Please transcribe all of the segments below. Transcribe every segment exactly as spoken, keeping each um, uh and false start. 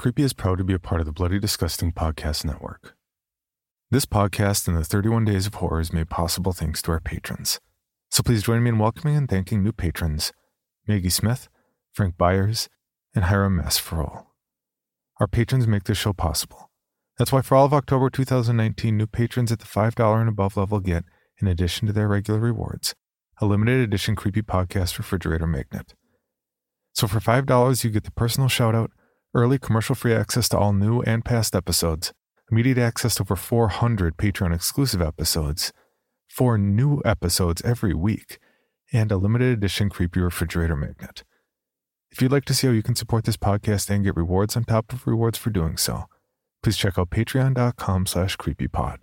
Creepy is proud to be a part of the Bloody Disgusting Podcast Network. This podcast and the thirty-one Days of Horror is made possible thanks to our patrons. So please join me in welcoming and thanking new patrons, Maggie Smith, Frank Byers, and Hiram Masferol. Our patrons make this show possible. That's why for all of October two thousand nineteen, new patrons at the five dollars and above level get, in addition to their regular rewards, a limited edition Creepy Podcast refrigerator magnet. So for five dollars, you get the personal shout-out, early commercial-free access to all new and past episodes, immediate access to over four hundred Patreon-exclusive episodes, four new episodes every week, and a limited edition Creepy refrigerator magnet. If you'd like to see how you can support this podcast and get rewards on top of rewards for doing so, please check out patreon.com slash creepypod.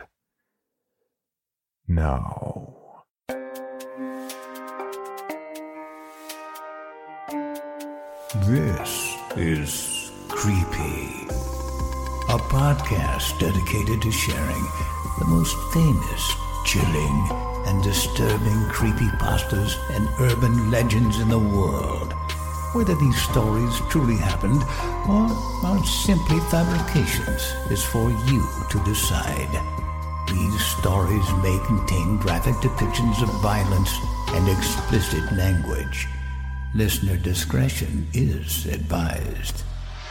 Now... This is Creepy, a podcast dedicated to sharing the most famous, chilling, and disturbing creepypastas and urban legends in the world. Whether these stories truly happened or are simply fabrications is for you to decide. These stories may contain graphic depictions of violence and explicit language. Listener discretion is advised.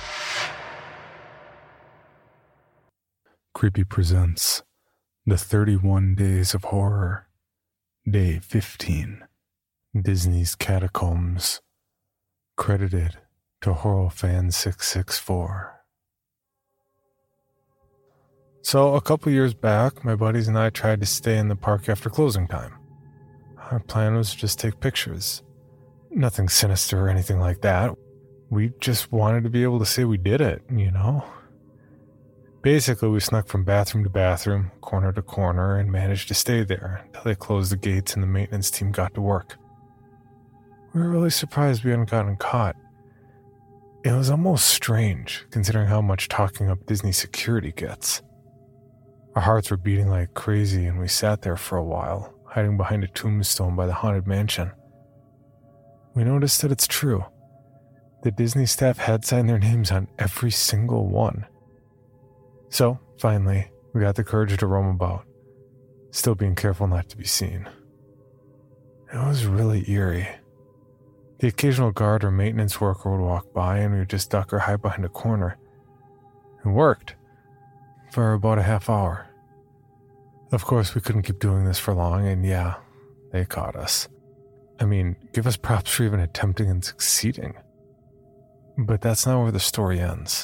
Creepy presents The thirty-one Days of Horror, Day fifteen, Disney's Catacombs, credited to HorrorFan six six four. So, a couple years back, my buddies and I tried to stay in the park after closing time. Our plan was to just take pictures. Nothing sinister or anything like that. We just wanted to be able to say we did it, you know? Basically, we snuck from bathroom to bathroom, corner to corner, and managed to stay there until they closed the gates and the maintenance team got to work. We were really surprised we hadn't gotten caught. It was almost strange, considering how much talking up Disney security gets. Our hearts were beating like crazy, and we sat there for a while, hiding behind a tombstone by the Haunted Mansion. We noticed that it's true. The Disney staff had signed their names on every single one. So, finally, we got the courage to roam about, still being careful not to be seen. It was really eerie. The occasional guard or maintenance worker would walk by and we would just duck or hide behind a corner. It worked. For about a half hour. Of course, we couldn't keep doing this for long, and yeah, they caught us. I mean, give us props for even attempting and succeeding. But that's not where the story ends.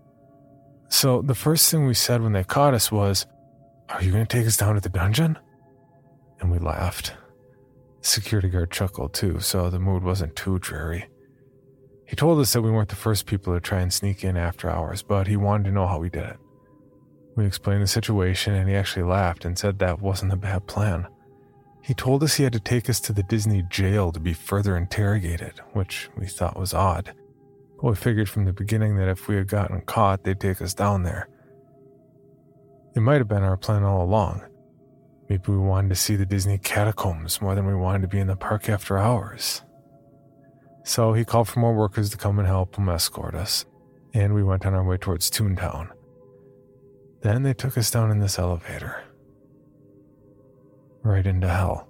So, the first thing we said when they caught us was, "Are you going to take us down to the dungeon?" And we laughed. The security guard chuckled too, so the mood wasn't too dreary. He told us that we weren't the first people to try and sneak in after hours, but he wanted to know how we did it. We explained the situation, and he actually laughed and said that wasn't a bad plan. He told us he had to take us to the Disney jail to be further interrogated, which we thought was odd. But we figured from the beginning that if we had gotten caught, they'd take us down there. It might have been our plan all along. Maybe we wanted to see the Disney catacombs more than we wanted to be in the park after hours. So he called for more workers to come and help him escort us, and we went on our way towards Toontown. Then they took us down in this elevator. Right into hell.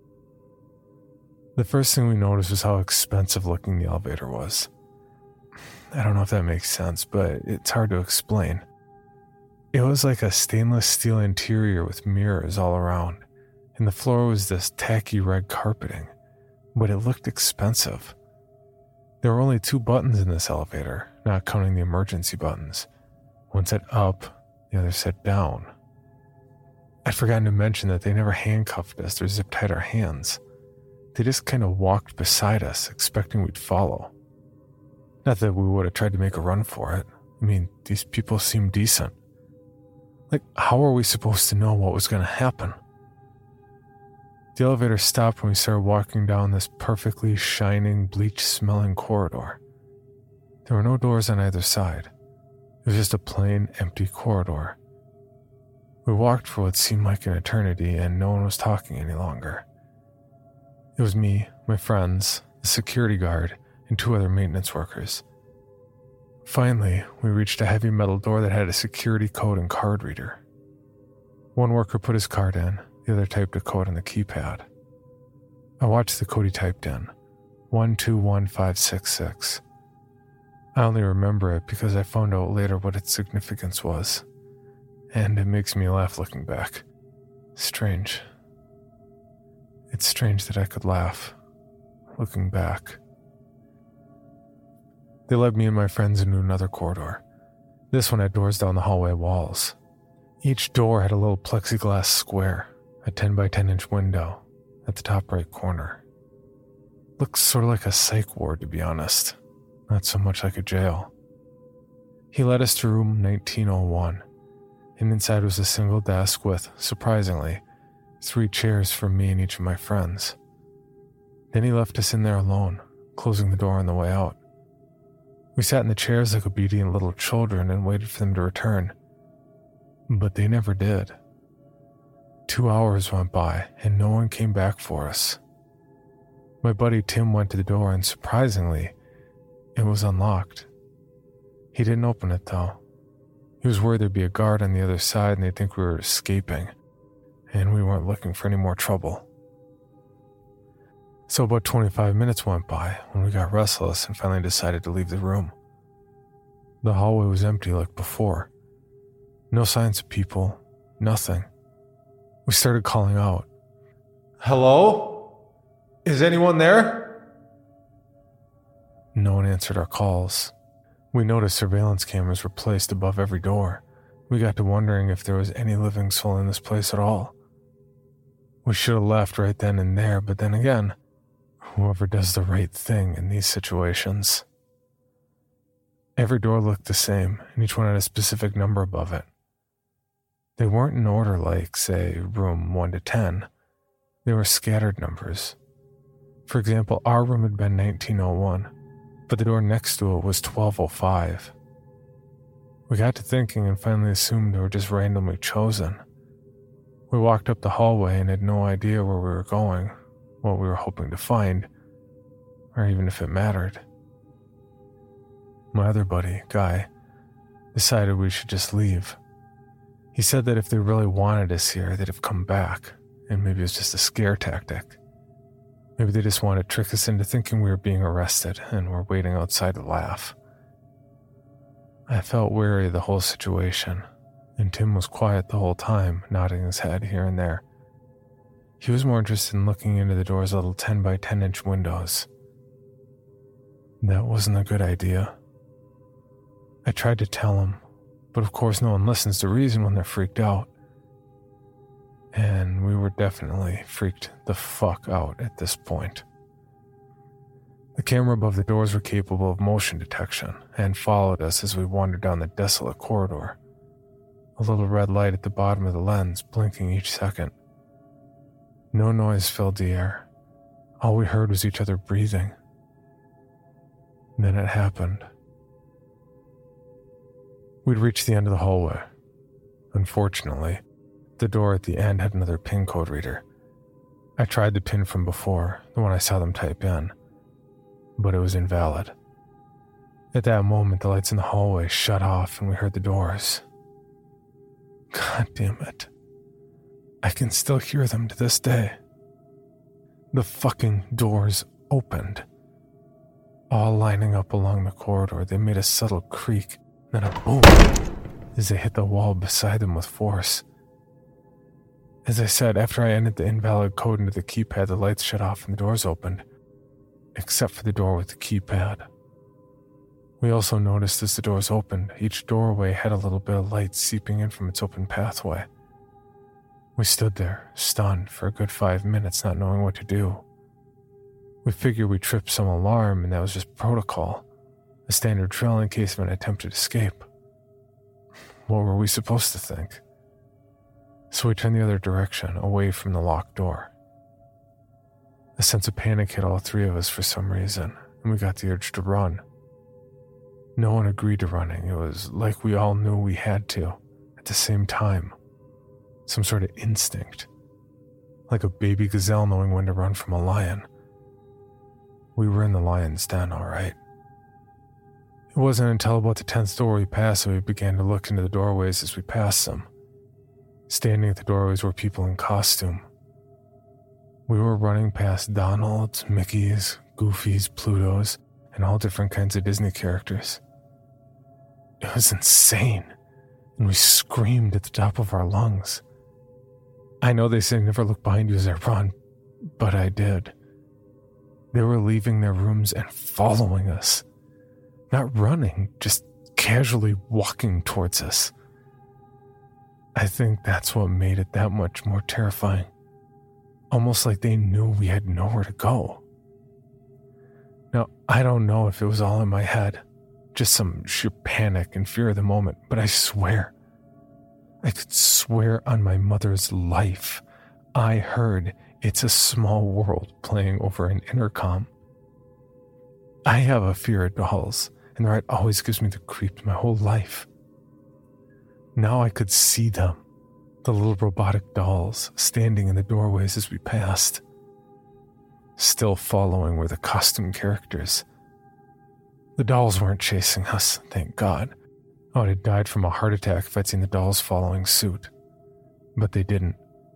The first thing we noticed was how expensive looking the elevator was. I don't know if that makes sense, but it's hard to explain. It was like a stainless steel interior with mirrors all around, and the floor was this tacky red carpeting, but it looked expensive. There were only two buttons in this elevator, not counting the emergency buttons. One said up, the other said down. I'd forgotten to mention that they never handcuffed us or zip-tied our hands. They just kind of walked beside us, expecting we'd follow. Not that we would have tried to make a run for it. I mean, these people seemed decent. Like, how are we supposed to know what was going to happen? The elevator stopped when we started walking down this perfectly shining, bleach-smelling corridor. There were no doors on either side. It was just a plain, empty corridor. We walked for what seemed like an eternity, and no one was talking any longer. It was me, my friends, the security guard, and two other maintenance workers. Finally, we reached a heavy metal door that had a security code and card reader. One worker put his card in, the other typed a code on the keypad. I watched the code he typed in, one two one five six six. I only remember it because I found out later what its significance was, and it makes me laugh looking back. Strange. It's strange that I could laugh, looking back. They led me and my friends into another corridor. This one had doors down the hallway walls. Each door had a little plexiglass square, a ten by ten inch window, at the top right corner. Looks sort of like a psych ward, to be honest, not so much like a jail. He led us to room nineteen oh one, and inside was a single desk with, surprisingly, three chairs for me and each of my friends. Then he left us in there alone, closing the door on the way out. We sat in the chairs like obedient little children and waited for them to return. But they never did. Two hours went by and no one came back for us. My buddy Tim went to the door and surprisingly, it was unlocked. He didn't open it though. He was worried there'd be a guard on the other side and they'd think we were escaping, and we weren't looking for any more trouble. So about twenty-five minutes went by when we got restless and finally decided to leave the room. The hallway was empty like before. No signs of people, nothing. We started calling out. Hello? Is anyone there? No one answered our calls. We noticed surveillance cameras were placed above every door. We got to wondering if there was any living soul in this place at all. We should have left right then and there, but then again, whoever does the right thing in these situations. Every door looked the same, and each one had a specific number above it. They weren't in order like, say, room one to ten. They were scattered numbers. For example, our room had been nineteen oh one, but the door next to it was twelve oh five. We got to thinking and finally assumed they were just randomly chosen. We walked up the hallway and had no idea where we were going, what we were hoping to find, or even if it mattered. My other buddy, Guy, decided we should just leave. He said that if they really wanted us here, they'd have come back, and maybe it was just a scare tactic. Maybe they just wanted to trick us into thinking we were being arrested and were waiting outside to laugh. I felt wary of the whole situation, and Tim was quiet the whole time, nodding his head here and there. He was more interested in looking into the door's little ten by ten inch windows. That wasn't a good idea. I tried to tell him, but of course no one listens to reason when they're freaked out. And we were definitely freaked the fuck out at this point. The camera above the doors were capable of motion detection and followed us as we wandered down the desolate corridor. A little red light at the bottom of the lens blinking each second. No noise filled the air. All we heard was each other breathing. Then it happened. We'd reached the end of the hallway. Unfortunately, the door at the end had another PIN code reader. I tried the PIN from before, the one I saw them type in, but it was invalid. At that moment, the lights in the hallway shut off and we heard the doors. God damn it. I can still hear them to this day. The fucking doors opened. All lining up along the corridor, they made a subtle creak, then a boom as they hit the wall beside them with force. As I said, after I entered the invalid code into the keypad, the lights shut off and the doors opened, except for the door with the keypad. We also noticed as the doors opened, each doorway had a little bit of light seeping in from its open pathway. We stood there, stunned, for a good five minutes, not knowing what to do. We figured we tripped some alarm and that was just protocol, a standard drill in case of an attempted escape. What were we supposed to think? So we turned the other direction, away from the locked door. A sense of panic hit all three of us for some reason, and we got the urge to run. No one agreed to running. It was like we all knew we had to, at the same time. Some sort of instinct. Like a baby gazelle knowing when to run from a lion. We were in the lion's den, all right. It It wasn't until about the tenth door we passed that we began to look into the doorways as we passed them. Standing at the doorways were people in costume. We were running past Donalds, Mickeys, Goofies, Plutos, and all different kinds of Disney characters. It was insane, and we screamed at the top of our lungs. I know they say never look behind you as I run, but I did. They were leaving their rooms and following us. Not running, just casually walking towards us. I think that's what made it that much more terrifying. Almost like they knew we had nowhere to go. Now, I don't know if it was all in my head, just some sheer panic and fear of the moment, but I swear, I could swear on my mother's life, I heard It's a Small World playing over an intercom. I have a fear of dolls, and the ride always gives me the creeps my whole life. Now I could see them, the little robotic dolls standing in the doorways as we passed. Still following were the costume characters. The dolls weren't chasing us, thank God. I would have died from a heart attack if I'd seen the dolls following suit. But they didn't.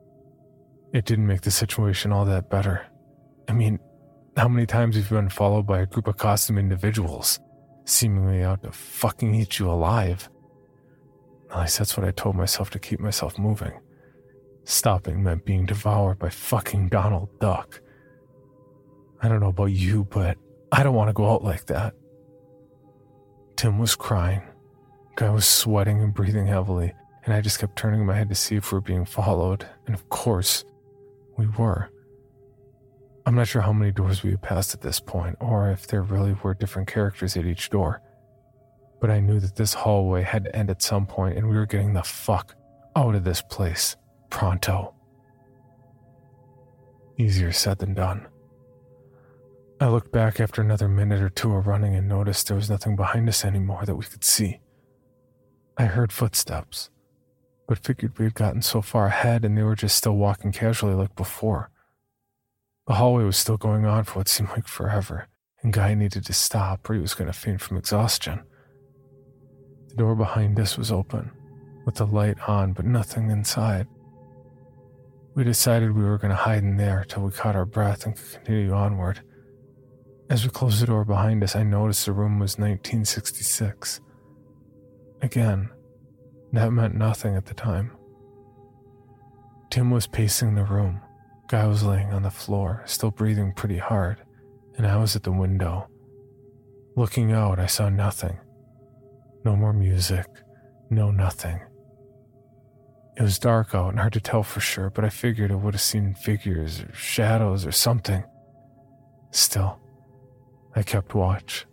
It didn't make the situation all that better. I mean, how many times have you been followed by a group of costume individuals, seemingly out to fucking eat you alive? At least that's what I told myself to keep myself moving. Stopping meant being devoured by fucking Donald Duck. I don't know about you, but I don't want to go out like that. Tim was crying. Guy was sweating and breathing heavily, and I just kept turning my head to see if we were being followed, and of course, we were. I'm not sure how many doors we had passed at this point, or if there really were different characters at each door. But I knew that this hallway had to end at some point, and we were getting the fuck out of this place, pronto. Easier said than done. I looked back after another minute or two of running and noticed there was nothing behind us anymore that we could see. I heard footsteps, but figured we had gotten so far ahead and they were just still walking casually like before. The hallway was still going on for what seemed like forever, and Guy needed to stop or he was going to faint from exhaustion. The door behind us was open, with the light on but nothing inside. We decided we were going to hide in there till we caught our breath and could continue onward. As we closed the door behind us, I noticed the room was nineteen sixty-six. Again, that meant nothing at the time. Tim was pacing the room. Guy was laying on the floor, still breathing pretty hard, and I was at the window. Looking out, I saw nothing. No more music, no nothing. It was dark out and hard to tell for sure, but I figured I would have seen figures or shadows or something. Still, I kept watch.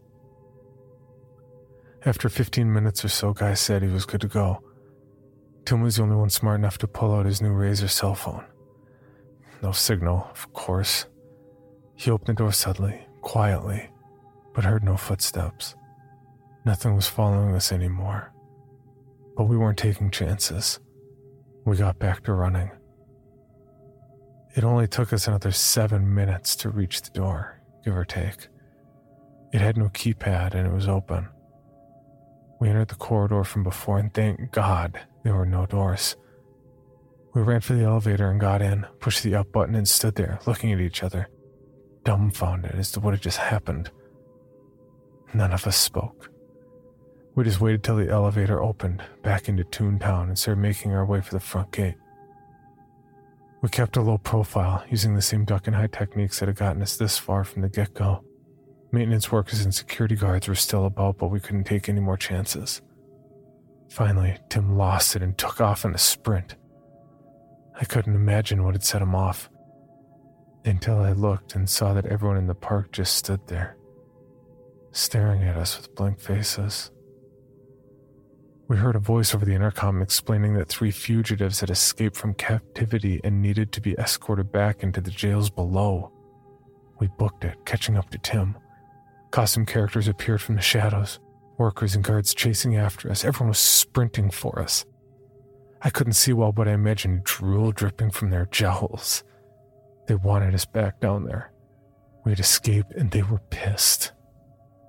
After fifteen minutes or so, Guy said he was good to go. Tim was the only one smart enough to pull out his new Razr cell phone. No signal, of course. He opened the door suddenly, quietly, but heard no footsteps. Nothing was following us anymore. But we weren't taking chances. We got back to running. It only took us another seven minutes to reach the door, give or take. It had no keypad and it was open. We entered the corridor from before and thank God there were no doors. We ran for the elevator and got in, pushed the up button and stood there looking at each other, dumbfounded as to what had just happened. None of us spoke. We just waited till the elevator opened back into Toontown and started making our way for the front gate. We kept a low profile, using the same duck and hide techniques that had gotten us this far from the get-go. Maintenance workers and security guards were still about, but we couldn't take any more chances. Finally, Tim lost it and took off in a sprint. I couldn't imagine what had set him off, until I looked and saw that everyone in the park just stood there, staring at us with blank faces. We heard a voice over the intercom explaining that three fugitives had escaped from captivity and needed to be escorted back into the jails below. We booked it, catching up to Tim. Costume characters appeared from the shadows, workers and guards chasing after us. Everyone was sprinting for us. I couldn't see well, but I imagined drool dripping from their jowls. They wanted us back down there. We had escaped and they were pissed.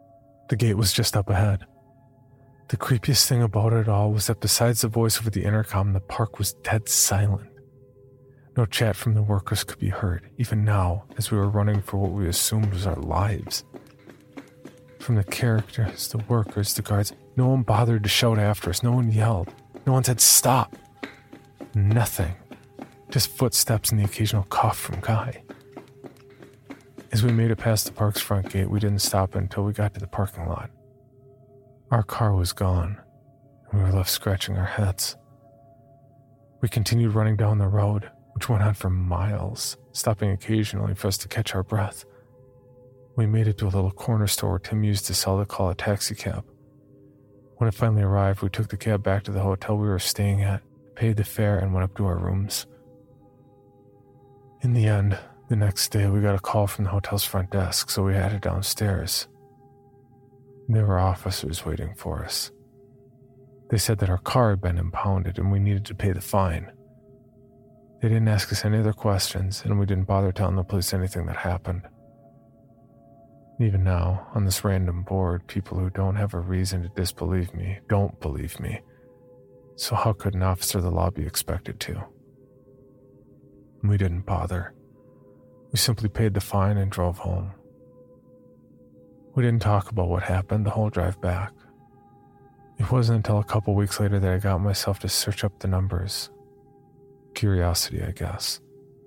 The gate was just up ahead. The creepiest thing about it all was that besides the voice over the intercom, the park was dead silent. No chat from the workers could be heard, even now, as we were running for what we assumed was our lives. From the characters, the workers, the guards, no one bothered to shout after us, no one yelled, no one said stop. Nothing. Just footsteps and the occasional cough from Guy. As we made it past the park's front gate, we didn't stop until we got to the parking lot. Our car was gone, and we were left scratching our heads. We continued running down the road, which went on for miles, stopping occasionally for us to catch our breath. We made it to a little corner store where Tim used to sell to call a taxi cab. When it finally arrived, we took the cab back to the hotel we were staying at, paid the fare, and went up to our rooms. In the end, the next day we got a call from the hotel's front desk, so we headed downstairs. There were officers waiting for us. They said that our car had been impounded and we needed to pay the fine. They didn't ask us any other questions, and we didn't bother telling the police anything that happened. Even now, on this random board, people who don't have a reason to disbelieve me don't believe me. So how could an officer of the law be expected to? We didn't bother. We simply paid the fine and drove home. We didn't talk about what happened the whole drive back. It wasn't until a couple weeks later that I got myself to search up the numbers. Curiosity, I guess.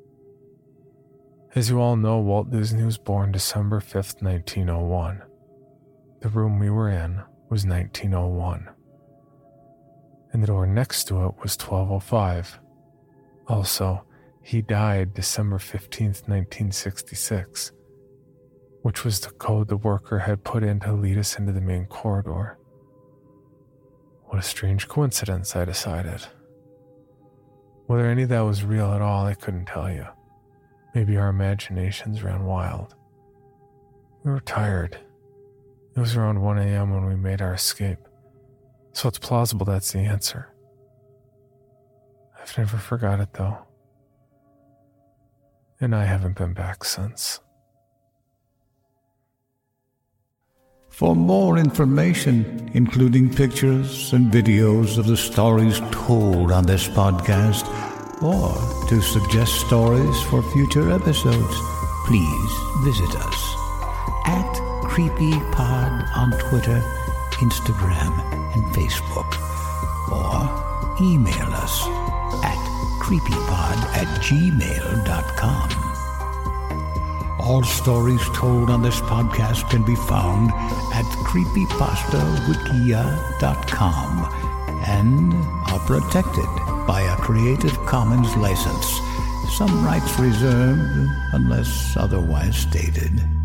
As you all know, Walt Disney was born December fifth, nineteen oh one. The room we were in was nineteen oh one. And the door next to it was twelve oh five. Also, he died December fifteenth, nineteen sixty-six, which was the code the worker had put in to lead us into the main corridor. What a strange coincidence, I decided. Whether any of that was real at all, I couldn't tell you. Maybe our imaginations ran wild. We were tired. It was around one a.m. when we made our escape, so it's plausible that's the answer. I've never forgot it, though. And I haven't been back since. For more information, including pictures and videos of the stories told on this podcast, or to suggest stories for future episodes, please visit us at CreepyPod on Twitter, Instagram, and Facebook, or email us at creepypod at gmail dot com. All stories told on this podcast can be found at creepypasta wikia dot com and are protected by a Creative Commons license. Some rights reserved unless otherwise stated.